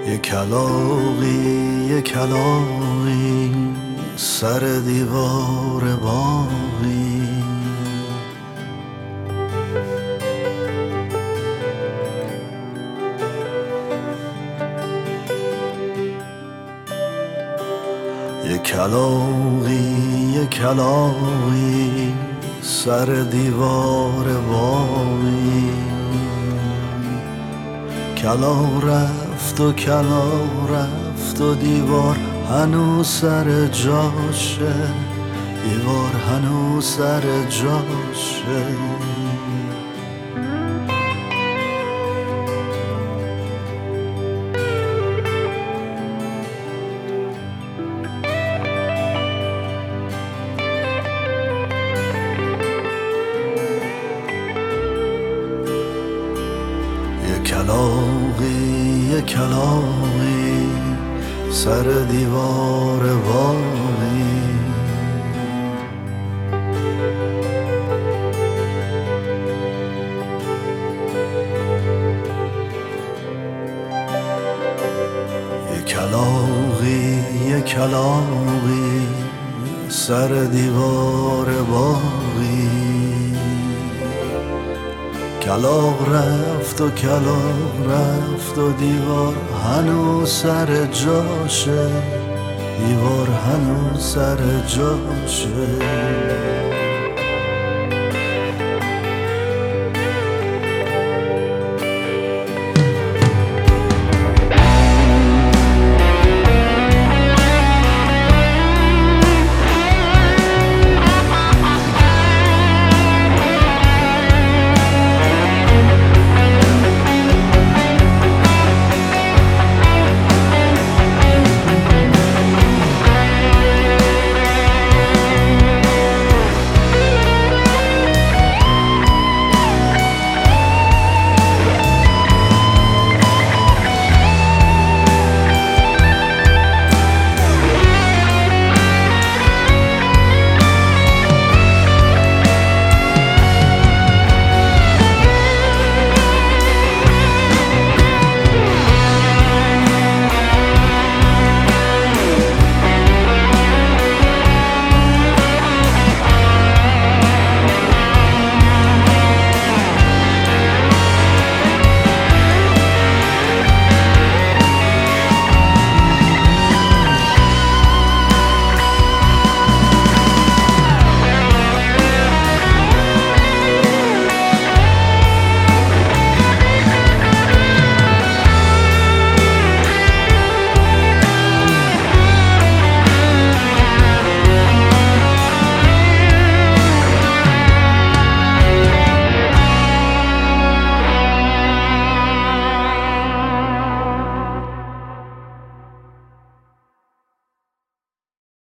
یه کلاغی سر دیوار باغی، یه کلاغی سر دیوار باغی. کلاغ رفت و کلاغ رفت و دیوار هنوز سر جاشه، دیوار هنوز سر جاشه. یه کلاغی سر دیوار باغی. یه کلاغی سر دیوار باغی. کلاغ رفت و کلاغ رفت و دیوار هنوز سر جاشه، دیوار هنوز سر جاشه.